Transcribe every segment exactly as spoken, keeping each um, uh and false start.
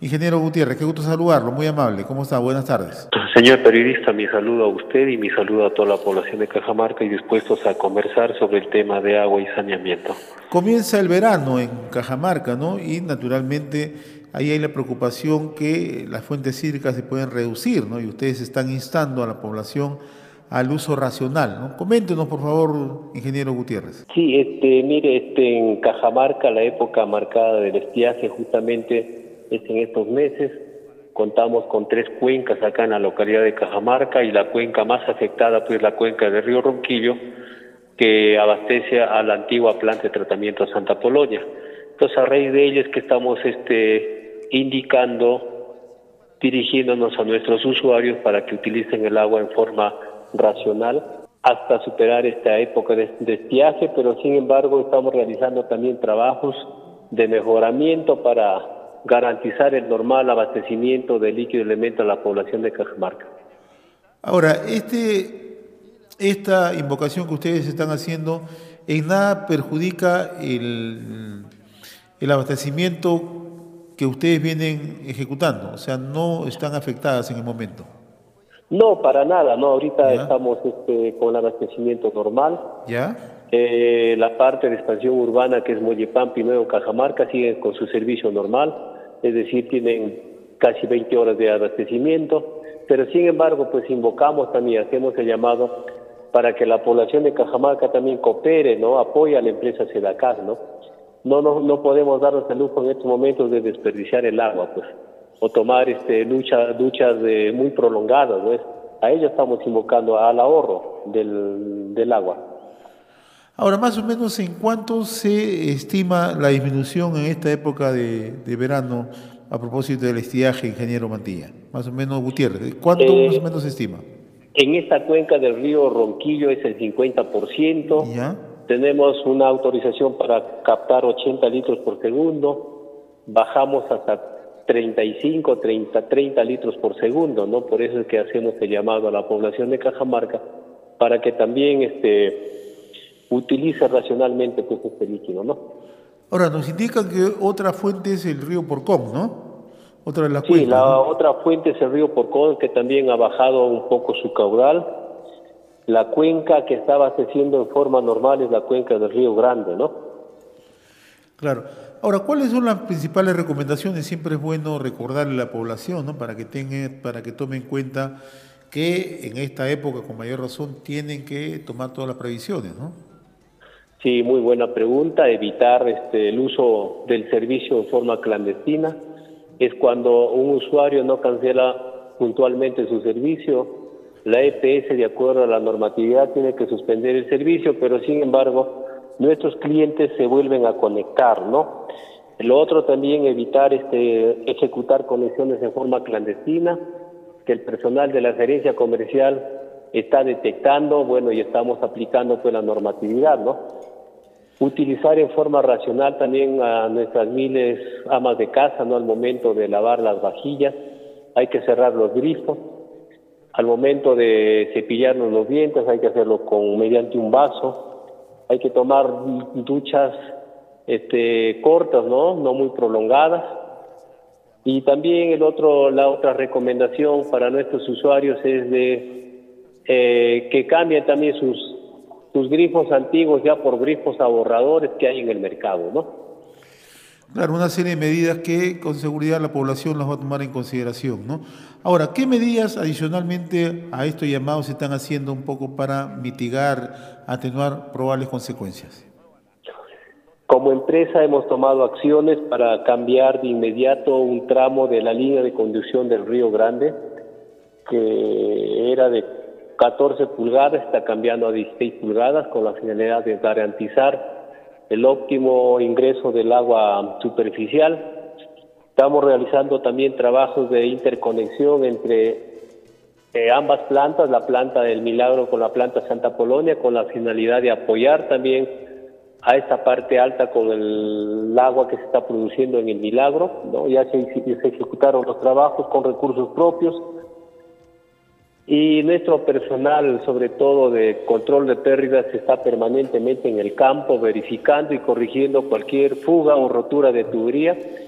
Ingeniero Gutiérrez, qué gusto saludarlo, muy amable. ¿Cómo está? Buenas tardes. Señor periodista, mi saludo a usted y mi saludo a toda la población de Cajamarca y dispuestos a conversar sobre el tema de agua y saneamiento. Comienza el verano en Cajamarca, ¿no? Y naturalmente ahí hay la preocupación que las fuentes hídricas se pueden reducir, ¿no? Y ustedes están instando a la población al uso racional, ¿no? Coméntenos, por favor, ingeniero Gutiérrez. Sí, este, mire, este, en Cajamarca la época marcada del estiaje justamente es en estos meses. Contamos con tres cuencas acá en la localidad de Cajamarca y la cuenca más afectada pues la cuenca del río Ronquillo, que abastece a la antigua planta de tratamiento Santa Polonia. Entonces, a raíz de ello es que estamos este, indicando, dirigiéndonos a nuestros usuarios para que utilicen el agua en forma racional hasta superar esta época de, de estiaje, pero sin embargo estamos realizando también trabajos de mejoramiento para garantizar el normal abastecimiento de líquido elemento a la población de Cajamarca. Ahora, este, esta invocación que ustedes están haciendo en nada perjudica el, el abastecimiento que ustedes vienen ejecutando, o sea, no están afectadas en el momento. No, para nada, no, ahorita ¿Ya? estamos este, con el abastecimiento normal. ¿Ya? Eh, la parte de expansión urbana que es Mollepampa y Nuevo Cajamarca sigue con su servicio normal, es decir, tienen casi veinte horas de abastecimiento, pero sin embargo, pues invocamos también, hacemos el llamado para que la población de Cajamarca también coopere, ¿no? Apoye a la empresa Sedacas, ¿no? No, no, no podemos darnos el lujo en estos momentos de desperdiciar el agua, pues, o tomar este, lucha, duchas de, muy prolongadas, ¿no? A ello estamos invocando al ahorro del, del agua. Ahora, más o menos, ¿en cuánto se estima la disminución en esta época de, de verano a propósito del estiaje, ingeniero Mantilla? Más o menos, Gutiérrez, ¿cuánto Eh, más o menos se estima? En esta cuenca del río Ronquillo es el cincuenta por ciento. ¿Ya? Tenemos una autorización para captar ochenta litros por segundo. Bajamos hasta treinta y cinco, treinta, treinta litros por segundo, ¿no? Por eso es que hacemos el llamado a la población de Cajamarca para que también este utilice racionalmente pues este líquido, ¿no? Ahora, nos indican que otra fuente es el río Porcón, ¿no? Otra de las Sí, cuencas, la ¿no? otra fuente es el río Porcón, que también ha bajado un poco su caudal. La cuenca que está abasteciendo en forma normal es la cuenca del río Grande, ¿no? Claro. Ahora, ¿cuáles son las principales recomendaciones? Siempre es bueno recordarle a la población, ¿no? Para que tenga, para que tome en cuenta que en esta época, con mayor razón, tienen que tomar todas las previsiones, ¿no? Sí, muy buena pregunta. Evitar este, el uso del servicio en forma clandestina. Es cuando un usuario no cancela puntualmente su servicio, la E P S, de acuerdo a la normatividad, tiene que suspender el servicio, pero sin embargo, nuestros clientes se vuelven a conectar, ¿no? Lo otro también, evitar este, ejecutar conexiones en forma clandestina, que el personal de la gerencia comercial está detectando, bueno, y estamos aplicando pues la normatividad, ¿no? Utilizar en forma racional también a nuestras miles amas de casa, ¿no? Al momento de lavar las vajillas, hay que cerrar los grifos. Al momento de cepillarnos los dientes, hay que hacerlo con mediante un vaso. Hay que tomar duchas este, cortas, ¿no? No muy prolongadas. Y también el otro, la otra recomendación para nuestros usuarios es de eh, que cambien también sus sus grifos antiguos ya por grifos ahorradores que hay en el mercado, ¿no? Claro, una serie de medidas que con seguridad la población las va a tomar en consideración, ¿no? Ahora, ¿qué medidas adicionalmente a estos llamados se están haciendo un poco para mitigar, atenuar probables consecuencias? Como empresa hemos tomado acciones para cambiar de inmediato un tramo de la línea de conducción del Río Grande, que era de catorce pulgadas, está cambiando a dieciséis pulgadas con la finalidad de garantizar el óptimo ingreso del agua superficial. Estamos realizando también trabajos de interconexión entre eh, ambas plantas, la planta del Milagro con la planta Santa Polonia, con la finalidad de apoyar también a esta parte alta con el agua que se está produciendo en el Milagro, ¿no? Ya se, se ejecutaron los trabajos con recursos propios. Y nuestro personal, sobre todo de control de pérdidas, está permanentemente en el campo verificando y corrigiendo cualquier fuga o rotura de tubería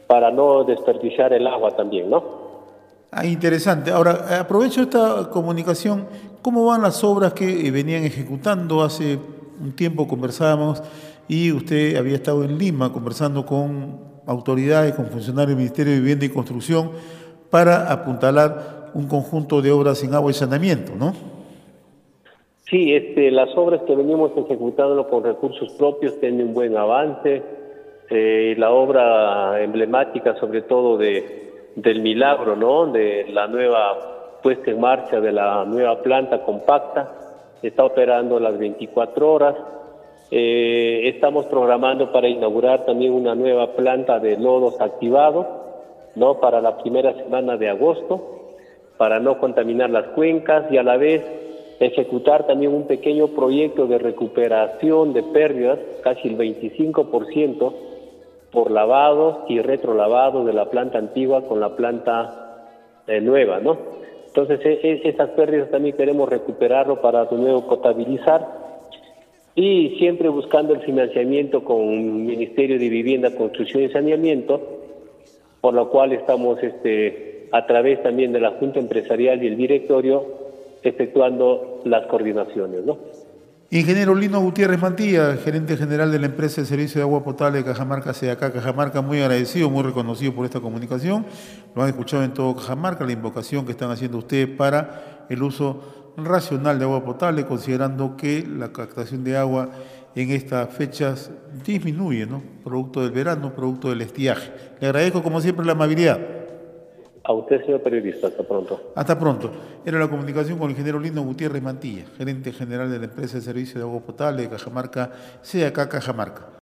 para no desperdiciar el agua también, ¿no? Ah, interesante. Ahora, aprovecho esta comunicación. ¿Cómo van las obras que eh, venían ejecutando? Hace un tiempo conversábamos y usted había estado en Lima conversando con autoridades, con funcionarios del Ministerio de Vivienda y Construcción para apuntalar un conjunto de obras en agua y saneamiento, ¿no? Sí, este, las obras que venimos ejecutando con recursos propios tienen un buen avance. Eh, la obra emblemática, sobre todo de, del milagro, ¿no? De la nueva puesta en marcha de la nueva planta compacta, está operando las veinticuatro horas. Eh, estamos programando para inaugurar también una nueva planta de lodos activados, ¿no? Para la primera semana de agosto, para no contaminar las cuencas y a la vez ejecutar también un pequeño proyecto de recuperación de pérdidas, casi el veinticinco por ciento, por lavados y retrolavados de la planta antigua con la planta eh, nueva, ¿no? Entonces, e e esas pérdidas también queremos recuperarlo para de nuevo potabilizar y siempre buscando el financiamiento con el Ministerio de Vivienda, Construcción y Saneamiento, por lo cual estamos este, a través también de la Junta Empresarial y el Directorio efectuando las coordinaciones, ¿no? Ingeniero Lino Gutiérrez Mantilla, gerente general de la empresa de servicio de agua potable de Cajamarca, SEACA Cajamarca, muy agradecido, muy reconocido por esta comunicación. Lo han escuchado en todo Cajamarca, la invocación que están haciendo ustedes para el uso racional de agua potable, considerando que la captación de agua en estas fechas disminuye, ¿no? Producto del verano, producto del estiaje. Le agradezco como siempre la amabilidad. A usted, señor periodista, hasta pronto. Hasta pronto. Era la comunicación con el ingeniero Lino Gutiérrez Mantilla, gerente general de la empresa de servicio de agua potable de Cajamarca, SEACA Cajamarca.